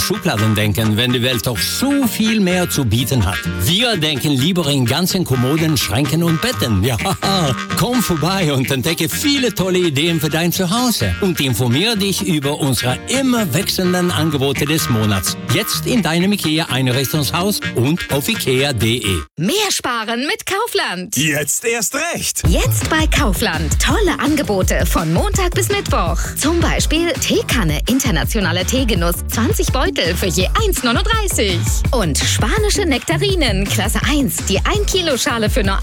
Schubladen denken, wenn die Welt doch so viel mehr zu bieten hat? Wir denken lieber in ganzen Kommoden, Schränken und Betten. Ja, komm vorbei und entdecke viele tolle Ideen für dein Zuhause und informiere dich über unsere immer wechselnden Angebote des Monats. Jetzt in deinem IKEA-Einrichtungshaus und auf ikea.de. Mehr sparen mit Kaufland. Jetzt erst recht. Jetzt bei Kaufland. Tolle Angebote von Montag bis Mittwoch. Zum Beispiel Teekanne, internationale Teegenuss, 20 Beutel für je 1,39. Und spanische Nektarinen, Klasse 1, die 1 Kilo Schale für nur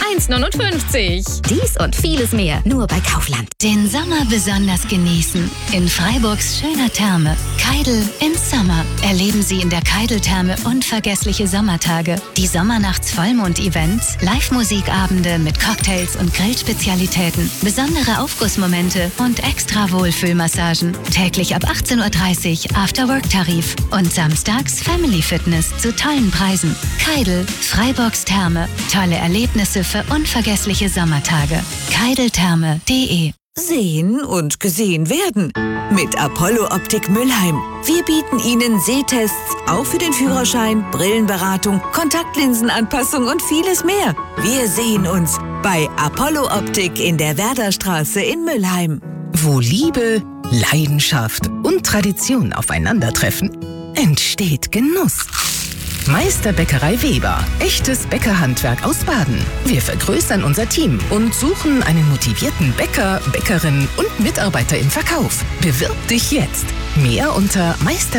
1,59. Dies und vieles mehr nur bei Kaufland. Den Sommer besonders genießen. In Freiburgs schöner Therme. Keidel im Sommer. Erleben Sie in der Keidel-Therme unvergessliche Sommertage. Die Sommernachts-Vollmond-Events, Live-Musikabende mit Cocktails und Grillspezialitäten, besondere Aufgussmomente und extra Wohlfühlmassagen. Täglich ab 18.30 Uhr After-Work-Tarif und samstags Family Fitness zu tollen Preisen. Keidel, Freiburgs Therme. Tolle Erlebnisse für unvergessliche Sommertage. keideltherme.de. Sehen und gesehen werden. Mit Apollo Optik Mülheim. Wir bieten Ihnen Sehtests, auch für den Führerschein, Brillenberatung, Kontaktlinsenanpassung und vieles mehr. Wir sehen uns bei Apollo Optik in der Werderstraße in Mülheim. Wo Liebe, Leidenschaft und Tradition aufeinandertreffen, entsteht Genuss. Meisterbäckerei Weber. Echtes Bäckerhandwerk aus Baden. Wir vergrößern unser Team und suchen einen motivierten Bäcker, Bäckerin und Mitarbeiter im Verkauf. Bewirb dich jetzt. Mehr unter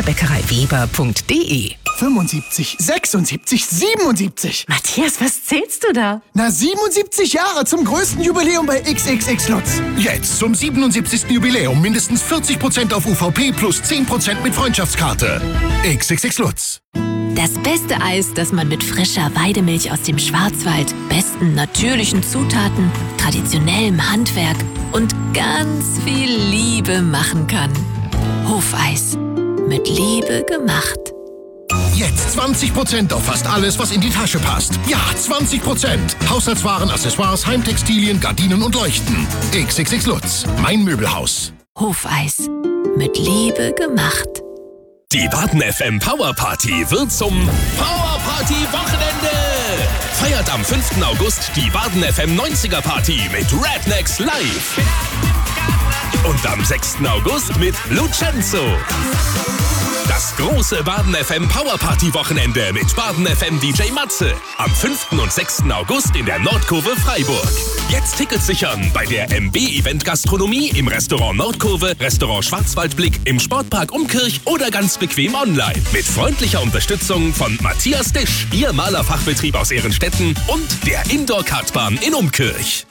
meisterbäckereiweber.de. 75, 76, 77. Matthias, was zählst du da? Na, 77 Jahre zum größten Jubiläum bei XXX Lutz. Jetzt zum 77. Jubiläum mindestens 40% auf UVP plus 10% mit Freundschaftskarte. XXX Lutz. Das beste Eis, das man mit frischer Weidemilch aus dem Schwarzwald, besten natürlichen Zutaten, traditionellem Handwerk und ganz viel Liebe machen kann. Hofeis. Mit Liebe gemacht. Jetzt 20% auf fast alles, was in die Tasche passt. Ja, 20%. Haushaltswaren, Accessoires, Heimtextilien, Gardinen und Leuchten. XXX Lutz. Mein Möbelhaus. Hofeis. Mit Liebe gemacht. Die Baden FM Power Party wird zum Power Party Wochenende. Feiert am 5. August die Baden FM 90er Party mit Rednecks Live. Und am 6. August mit Lucenzo. Das große Baden FM Power Party Wochenende mit Baden FM DJ Matze. Am 5. und 6. August in der Nordkurve Freiburg. Jetzt Tickets sichern bei der MB Event Gastronomie im Restaurant Nordkurve, Restaurant Schwarzwaldblick, im Sportpark Umkirch oder ganz bequem online. Mit freundlicher Unterstützung von Matthias Disch, Ihr Malerfachbetrieb aus Ehrenstetten und der Indoor-Kartbahn in Umkirch.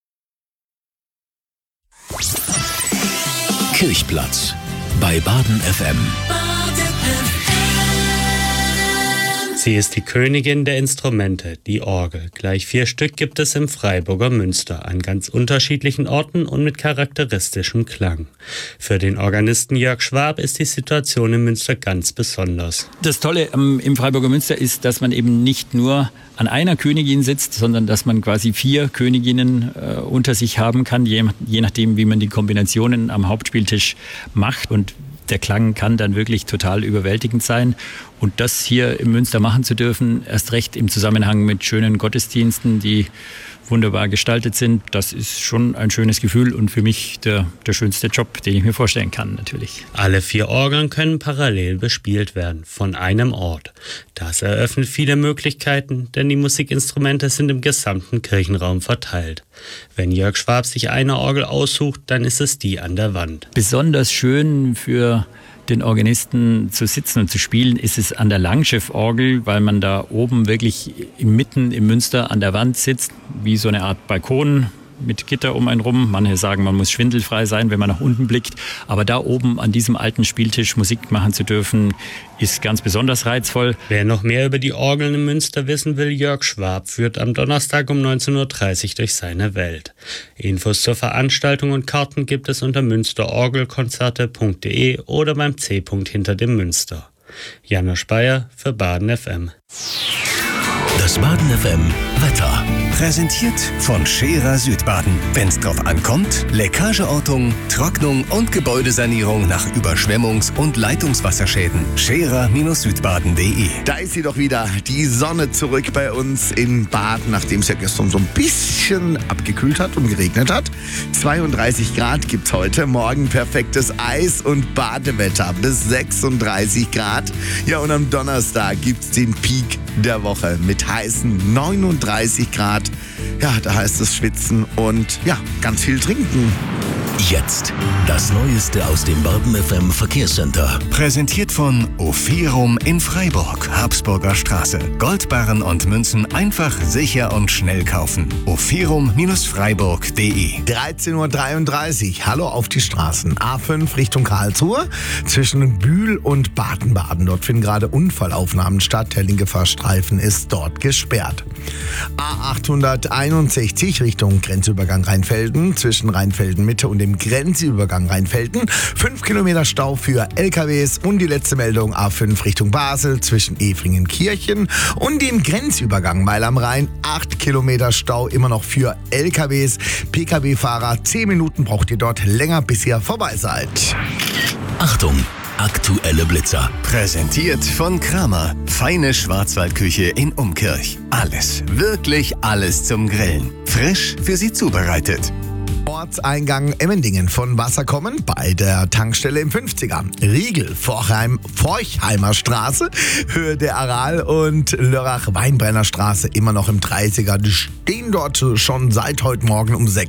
Kirchplatz bei Baden FM. Sie ist die Königin der Instrumente, die Orgel. Gleich 4 Stück gibt es im Freiburger Münster, an ganz unterschiedlichen Orten und mit charakteristischem Klang. Für den Organisten Jörg Schwab ist die Situation in Münster ganz besonders. Das Tolle im Freiburger Münster ist, dass man eben nicht nur an einer Königin sitzt, sondern dass man quasi 4 Königinnen unter sich haben kann, je nachdem, wie man die Kombinationen am Hauptspieltisch macht. Und der Klang kann dann wirklich total überwältigend sein. Und das hier im Münster machen zu dürfen, erst recht im Zusammenhang mit schönen Gottesdiensten, die wunderbar gestaltet sind, das ist schon ein schönes Gefühl und für mich der schönste Job, den ich mir vorstellen kann, natürlich. Alle 4 Orgeln können parallel bespielt werden, von einem Ort. Das eröffnet viele Möglichkeiten, denn die Musikinstrumente sind im gesamten Kirchenraum verteilt. Wenn Jörg Schwab sich eine Orgel aussucht, dann ist es die an der Wand. Besonders schön für den Organisten zu sitzen und zu spielen, ist es an der Langschifforgel, weil man da oben wirklich mitten im Münster an der Wand sitzt, wie so eine Art Balkon mit Gitter um einen rum. Manche sagen, man muss schwindelfrei sein, wenn man nach unten blickt. Aber da oben an diesem alten Spieltisch Musik machen zu dürfen, ist ganz besonders reizvoll. Wer noch mehr über die Orgeln im Münster wissen will, Jörg Schwab führt am Donnerstag um 19.30 Uhr durch seine Welt. Infos zur Veranstaltung und Karten gibt es unter münsterorgelkonzerte.de oder beim C-Punkt hinter dem Münster. Janosch Bayer für Baden FM. Das Baden FM Wetter. Präsentiert von Scherer Südbaden. Wenn's drauf ankommt, Leckageortung, Trocknung und Gebäudesanierung nach Überschwemmungs- und Leitungswasserschäden. Scherer-Südbaden.de. Da ist sie doch wieder, die Sonne zurück bei uns in Baden, nachdem es ja gestern so ein bisschen abgekühlt hat und geregnet hat. 32 Grad gibt's heute, morgen perfektes Eis- und Badewetter bis 36 Grad. Ja, und am Donnerstag gibt's den Peak der Woche mit heißen 39 Grad. Ja, da heißt es schwitzen und ja, ganz viel trinken. Jetzt das Neueste aus dem Baden FM Verkehrscenter. Präsentiert von Ofirum in Freiburg, Habsburger Straße. Goldbarren und Münzen einfach, sicher und schnell kaufen. Ofirum-Freiburg.de. 13:33 Uhr. Hallo auf die Straßen. A5 Richtung Karlsruhe zwischen Bühl und Baden-Baden. Dort finden gerade Unfallaufnahmen statt. Der linke Fahrstreifen ist dort gesperrt. A861 Richtung Grenzübergang Rheinfelden zwischen Rheinfelden Mitte und dem Grenzübergang Rheinfelden. 5 Kilometer Stau für LKWs und die letzte Meldung A5 Richtung Basel zwischen Efringen-Kirchen und dem Grenzübergang Meil am Rhein. 8 Kilometer Stau immer noch für LKWs. Pkw-Fahrer, 10 Minuten braucht ihr dort länger, bis ihr vorbei seid. Achtung! Aktuelle Blitzer. Präsentiert von Kramer. Feine Schwarzwaldküche in Umkirch. Alles, wirklich alles zum Grillen. Frisch für Sie zubereitet. Ortseingang Emmendingen von Wasser kommen bei der Tankstelle im 50er. Riegel, Forchheimer Straße, Höhe der Aral und Lörrach-Weinbrenner Straße immer noch im 30er. Die stehen dort schon seit heute Morgen um 6